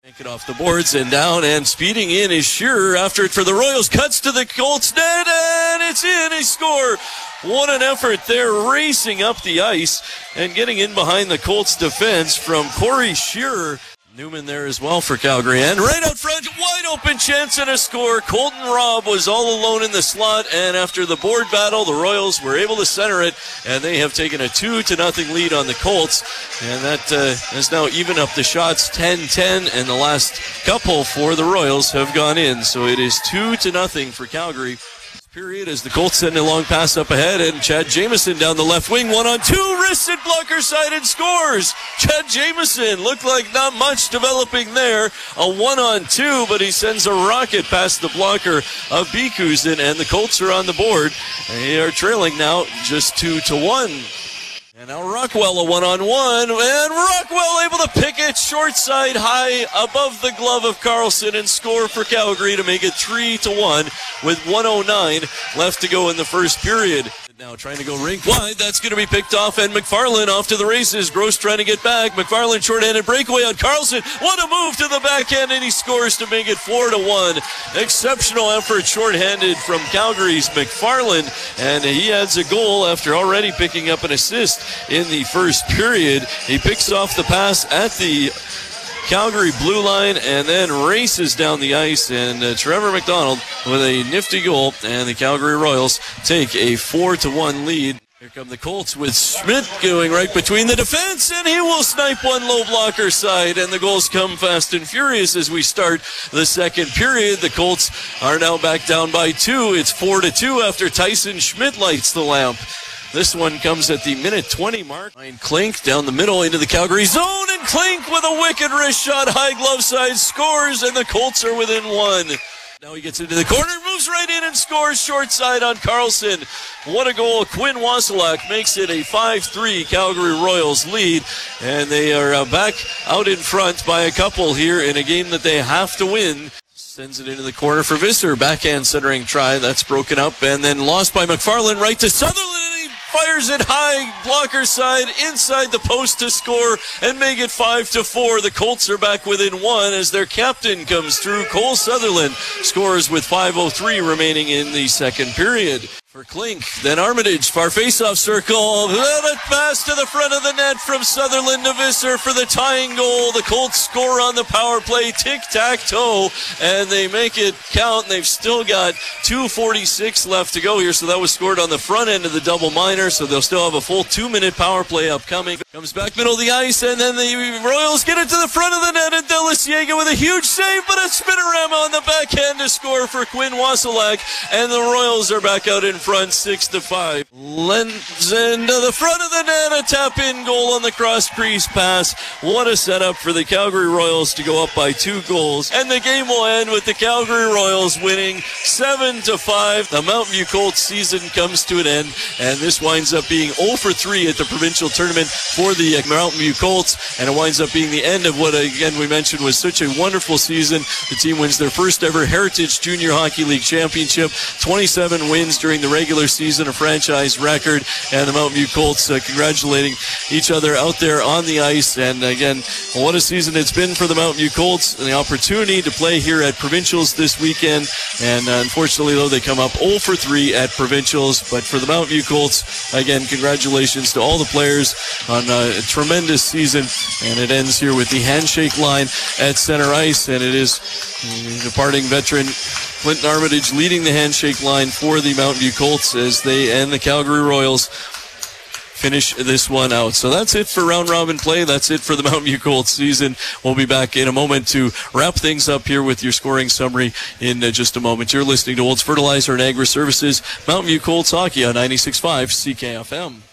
Take it off the boards and down, and speeding in is Shearer after it for the Royals. Cuts to the Colts net, and it's in. He score. What an effort there, racing up the ice and getting in behind the Colts defense from Corey Shearer. Newman there as well for Calgary, and right out front, wide open chance and a score. Colton Robb was all alone in the slot, and after the board battle, the Royals were able to center it, and they have taken a 2-0 lead on the Colts, and that has now evened up the shots 10-10, and the last couple for the Royals have gone in, so it is 2-0 for Calgary. Period as the Colts send a long pass up ahead, and Chad Jamieson down the left wing, 1-on-2, wristed blocker side and scores. Chad Jamieson looked like not much developing there, a 1-on-2, but he sends a rocket past the blocker of Bikusin, and the Colts are on the board. They are trailing now just 2-1. And now Rockwell a 1-on-1, and Rockwell able to pick it short side high above the glove of Carlson and score for Calgary to make it 3-1 with 1:09 left to go in the first period. Now trying to go rink wide, that's going to be picked off, and McFarland off to the races. Gross trying to get back. McFarland short-handed breakaway on Carlson. What a move to the backhand, and he scores to make it 4-1. Exceptional effort short-handed from Calgary's McFarland, and he adds a goal after already picking up an assist in the first period. He picks off the pass at the Calgary blue line and then races down the ice, and Trevor McDonald with a nifty goal, and the Calgary Royals take a 4-1 lead. Here come the Colts with Schmidt going right between the defense, and he will snipe one low blocker side, and the goals come fast and furious as we start the second period. The Colts are now back down by 2. It's 4-2 after Tyson Schmidt lights the lamp. This one comes at the minute 20 mark. Klink down the middle into the Calgary zone, and Klink with a wicked wrist shot, high glove side, scores, and the Colts are within 1. Now he gets into the corner, moves right in and scores short side on Carlson. What a goal. Quinn Wasilak makes it a 5-3 Calgary Royals lead, and they are back out in front by a couple here in a game that they have to win. Sends it into the corner for Visser. Backhand centering try. That's broken up and then lost by McFarland right to Sutherland. Fires it high, blocker side, inside the post to score and make it 5-4. The Colts are back within 1 as their captain comes through. Cole Sutherland scores with 5:03 remaining in the second period. For Klink, then Armitage, far face-off circle, then a pass to the front of the net from Sutherland to Visser for the tying goal. The Colts score on the power play, tic-tac-toe, and they make it count. They've still got 2:46 left to go here, so that was scored on the front end of the double minor, so they'll still have a full 2-minute power play upcoming. Comes back middle of the ice, and then the Royals get it to the front of the net, and Deliciega with a huge save, but a spinorama on the backhand to score for Quinn Wasilak, and the Royals are back out in front 6-5. Lends into the front of the net, a tap-in goal on the cross-crease pass. What a setup for the Calgary Royals to go up by 2 goals. And the game will end with the Calgary Royals winning 7-5. The Mountain View Colts season comes to an end, and this winds up being 0-3 at the provincial tournament for the Mountain View Colts, and it winds up being the end of what, again, we mentioned was such a wonderful season. The team wins their first ever Heritage Junior Hockey League Championship, 27 wins during the regular season, a franchise record, and the Mountain View Colts congratulating each other out there on the ice. And again, what a season it's been for the Mountain View Colts, and the opportunity to play here at Provincials this weekend. And unfortunately, though, they come up 0-3 at Provincials. But for the Mountain View Colts, again, congratulations to all the players on a tremendous season. And it ends here with the handshake line at center ice, and it is departing veteran Clinton Armitage leading the handshake line for the Mountain View Colts as they and the Calgary Royals finish this one out. So that's it for round robin play. That's it for the Mountain View Colts season. We'll be back in a moment to wrap things up here with your scoring summary in just a moment. You're listening to Olds Fertilizer and Agri Services, Mountain View Colts Hockey on 96.5 CKFM.